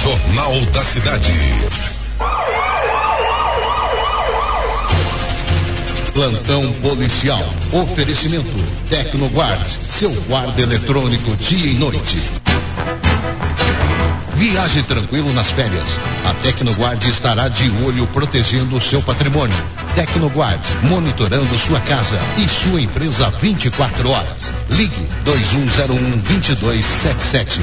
Jornal da Cidade. Plantão policial. Oferecimento Tecnoguard, seu guarda eletrônico dia e noite. Viaje tranquilo nas férias. A Tecnoguard estará de olho protegendo o seu patrimônio. Tecnoguard, monitorando sua casa e sua empresa 24 horas. Ligue 2101-2277.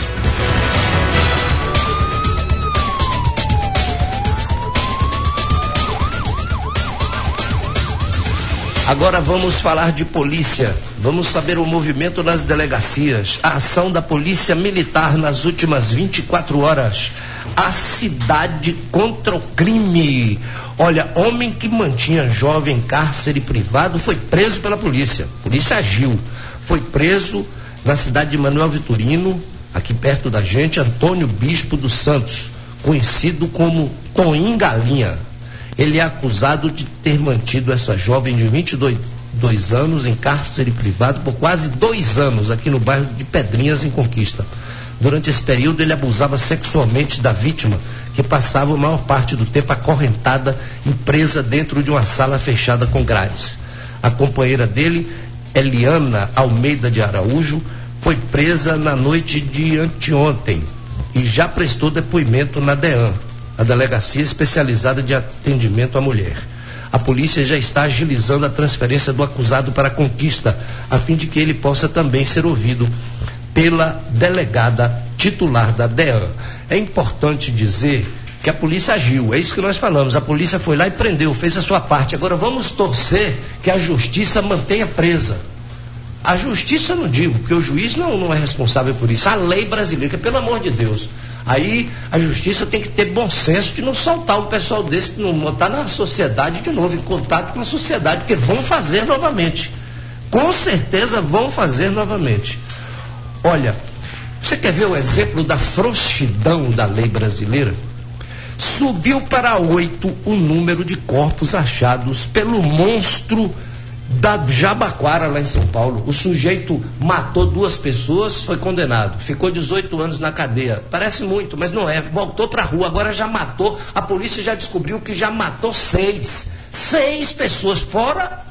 Agora vamos falar de polícia. Vamos saber o movimento nas delegacias. A ação da Polícia Militar nas últimas 24 horas. A cidade contra o crime. Olha, homem que mantinha jovem em cárcere privado foi preso pela polícia. A polícia agiu. Foi preso na cidade de Manuel Vitorino, aqui perto da gente, Antônio Bispo dos Santos, conhecido como Toim Galinha. Ele é acusado de ter mantido essa jovem de 22 anos em cárcere privado por quase 2 anos aqui no bairro de Pedrinhas, em Conquista. Durante esse período, ele abusava sexualmente da vítima, que passava a maior parte do tempo acorrentada e presa dentro de uma sala fechada com grades. A companheira dele, Eliana Almeida de Araújo, foi presa na noite de anteontem e já prestou depoimento na DEAN, a Delegacia Especializada de Atendimento à Mulher. A polícia já está agilizando a transferência do acusado para a Conquista, a fim de que ele possa também ser ouvido pela delegada titular da DEAN. É importante dizer que a polícia agiu, é isso que nós falamos, a polícia foi lá e prendeu, fez a sua parte. Agora vamos torcer que a justiça mantenha presa. A justiça não digo, porque o juiz não é responsável por isso, a lei brasileira, que, pelo amor de Deus. Aí a justiça tem que ter bom senso de não soltar um pessoal desse, não botar na sociedade de novo, em contato com a sociedade, porque vão fazer novamente. Com certeza vão fazer novamente. Olha, você quer ver o exemplo da frouxidão da lei brasileira? Subiu para 8 o número de corpos achados pelo monstro da Jabaquara, lá em São Paulo. O sujeito matou 2 pessoas, foi condenado, ficou 18 anos na cadeia. Parece muito, mas não é. Voltou para a rua, agora já matou. A polícia já descobriu que já matou 6 pessoas, fora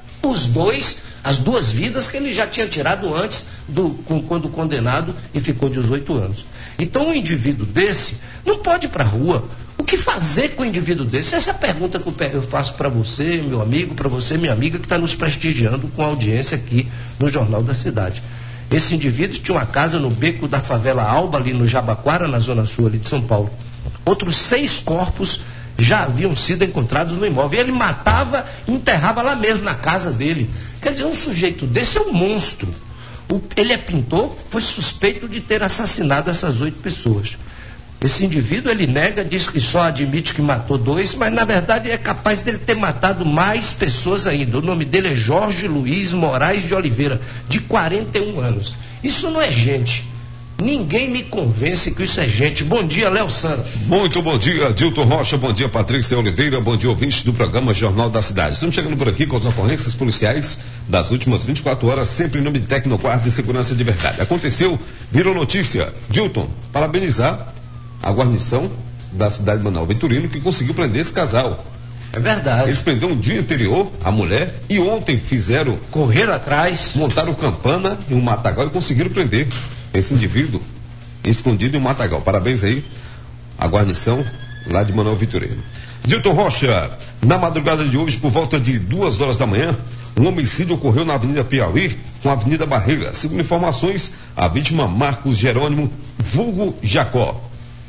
as 2 vidas que ele já tinha tirado antes, quando condenado, e ficou 18 anos. Então um indivíduo desse não pode ir para a rua. O que fazer com o indivíduo desse? Essa é a pergunta que eu faço para você, meu amigo, para você, minha amiga, que está nos prestigiando com a audiência aqui no Jornal da Cidade. Esse indivíduo tinha uma casa no beco da favela Alba, ali no Jabaquara, na zona sul ali de São Paulo. Outros 6 corpos já haviam sido encontrados no imóvel. E ele matava e enterrava lá mesmo, na casa dele. Quer dizer, um sujeito desse é um monstro. Ele é pintor, foi suspeito de ter assassinado essas 8 pessoas. Esse indivíduo, ele nega, diz que só admite que matou 2, mas na verdade é capaz dele ter matado mais pessoas ainda. O nome dele é Jorge Luiz Moraes de Oliveira, de 41 anos. Isso não é gente. Ninguém me convence que isso é gente. Bom dia, Léo Santos. Muito bom dia, Dilton Rocha. Bom dia, Patrícia Oliveira. Bom dia, ouvintes do programa Jornal da Cidade. Estamos chegando por aqui com as ocorrências policiais das últimas 24 horas, sempre em nome de Tecnoguard e Segurança de Verdade. Aconteceu, virou notícia. Dilton, parabenizar a guarnição da cidade de Manuel Vitorino, que conseguiu prender esse casal. É verdade. Eles prenderam um dia anterior a mulher e ontem correram atrás, montaram campana em um matagal e conseguiram prender esse indivíduo escondido em um matagal. Parabéns aí à guarnição lá de Manuel Vitorino. Dilton Rocha, na madrugada de hoje, por volta de 2 horas da manhã, um homicídio ocorreu na Avenida Piauí com a Avenida Barreira. Segundo informações, a vítima Marcos Jerônimo, vulgo Jacó.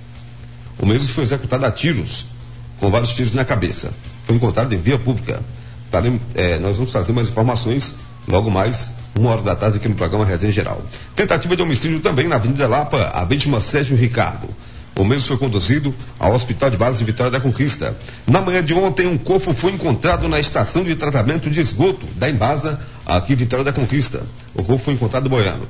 O mesmo foi executado a tiros, com vários tiros na cabeça. Foi encontrado em via pública. Nós vamos trazer mais informações logo mais, 1h da tarde, aqui no programa Resenha Geral. Tentativa de homicídio também na Avenida Lapa, a vítima Sérgio Ricardo. O mesmo foi conduzido ao Hospital de Base de Vitória da Conquista. Na manhã de ontem, um corpo foi encontrado na estação de tratamento de esgoto da Embasa, aqui em Vitória da Conquista. O corpo foi encontrado boiando.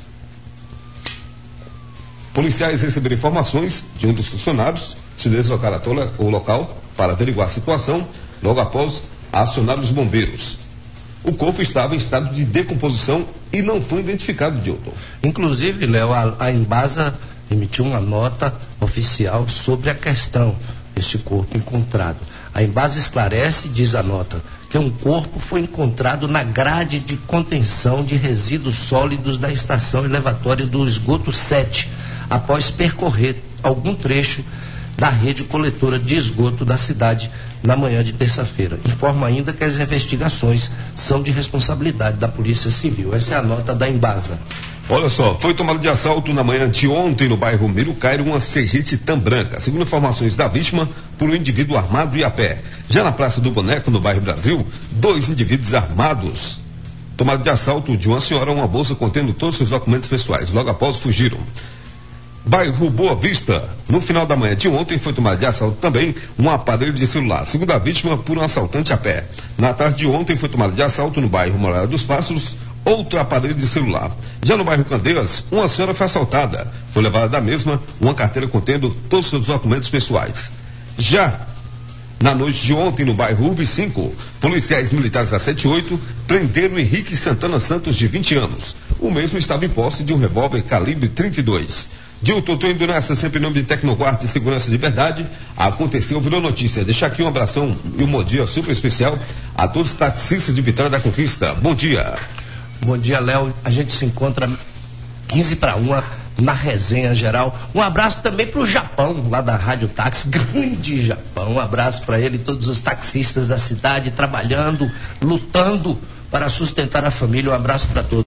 Policiais receberam informações de um dos funcionários, se deslocaram até o local para averiguar a situação, logo após acionar os bombeiros. O corpo estava em estado de decomposição e não foi identificado, Dilton. Inclusive, Léo, a Embasa emitiu uma nota oficial sobre a questão deste corpo encontrado. A Embasa esclarece, diz a nota, que um corpo foi encontrado na grade de contenção de resíduos sólidos da estação elevatória do esgoto 7, após percorrer algum trecho da rede coletora de esgoto da cidade na manhã de terça-feira. Informa ainda que as investigações são de responsabilidade da Polícia Civil. Essa é a nota da Embasa. Olha só, foi tomado de assalto na manhã de ontem no bairro Mirucairo uma CG Titã branca. Segundo informações da vítima, por um indivíduo armado e a pé. Já na Praça do Boneco, no bairro Brasil, 2 indivíduos armados tomaram de assalto de uma senhora uma bolsa contendo todos os seus documentos pessoais. Logo após, fugiram. Bairro Boa Vista, no final da manhã de ontem foi tomado de assalto também um aparelho de celular, segundo a vítima, por um assaltante a pé. Na tarde de ontem foi tomado de assalto no bairro Morada dos Pássaros outro aparelho de celular. Já no bairro Candeias, uma senhora foi assaltada. Foi levada da mesma uma carteira contendo todos os seus documentos pessoais. Já na noite de ontem, no bairro Urbe 5, policiais militares da 78 prenderam Henrique Santana Santos, de 20 anos. O mesmo estava em posse de um revólver calibre 32. Dilton, tô indo nessa, sempre em nome de Tecnoguard e Segurança de Verdade. Aconteceu, virou notícia. Deixar aqui um abração e um bom dia super especial a todos os taxistas de Vitória da Conquista. Bom dia. Bom dia, Léo. A gente se encontra 15:50 na resenha geral. Um abraço também para o Japão, lá da Rádio Táxi, grande Japão. Um abraço para ele e todos os taxistas da cidade, trabalhando, lutando para sustentar a família. Um abraço para todos.